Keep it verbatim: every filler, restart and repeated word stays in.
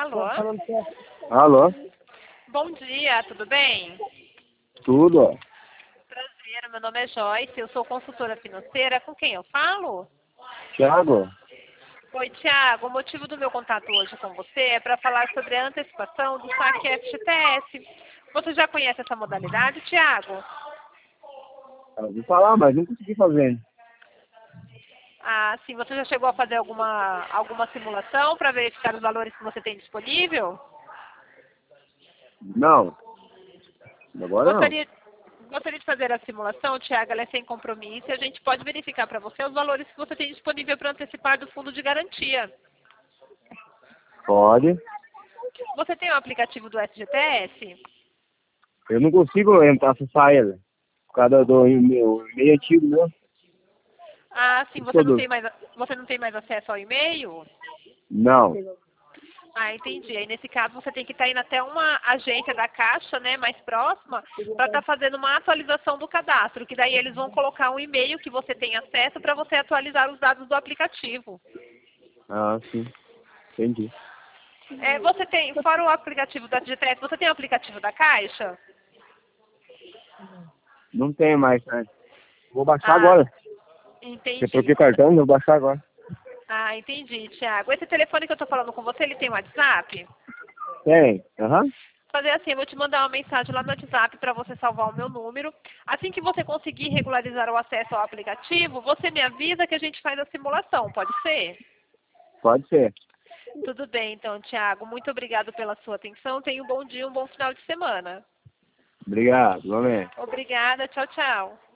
Alô? Alô? Bom dia, tudo bem? Tudo? Prazer, meu nome é Joyce, eu sou consultora financeira. Com quem eu falo? Thiago? Oi, Tiago, o motivo do meu contato hoje com você é para falar sobre a antecipação do saque F G T S. Você já conhece essa modalidade, Tiago? Eu ouvi falar, mas não consegui fazer. Ah, sim, você já chegou a fazer alguma, alguma simulação para verificar os valores que você tem disponível? Não. Agora não. Gostaria, gostaria de fazer a simulação, Tiago, ela é sem compromisso e a gente pode verificar para você os valores que você tem disponível para antecipar do fundo de garantia. Pode. Você tem o aplicativo do F G T S? Eu não consigo entrar, acessar ele. Por causa do e-mail e-mail antigo, meu. Ah, sim, você não Todo. tem mais, você não tem mais acesso ao e-mail? Não. Ah, entendi. Aí, nesse caso, você tem que estar indo até uma agência da Caixa, né, mais próxima, para estar fazendo uma atualização do cadastro, que daí eles vão colocar um e-mail que você tem acesso para você atualizar os dados do aplicativo. Ah, sim. Entendi. É, você tem, fora o aplicativo da F G T S, você tem o aplicativo da Caixa? Não tem mais, né? Vou baixar Ah, agora. Eu entendi. troquei cartão, vou baixar agora. Ah, entendi, Thiago. Esse telefone que eu estou falando com você, ele tem WhatsApp? Tem. Aham. Fazer assim, eu vou te mandar uma mensagem lá no WhatsApp para você salvar o meu número. Assim que você conseguir regularizar o acesso ao aplicativo, você me avisa que a gente faz a simulação, pode ser? Pode ser. Tudo bem, então, Thiago. Muito obrigado pela sua atenção. Tenha um bom dia, um bom final de semana. Obrigado, igualmente. Obrigada. Tchau, tchau.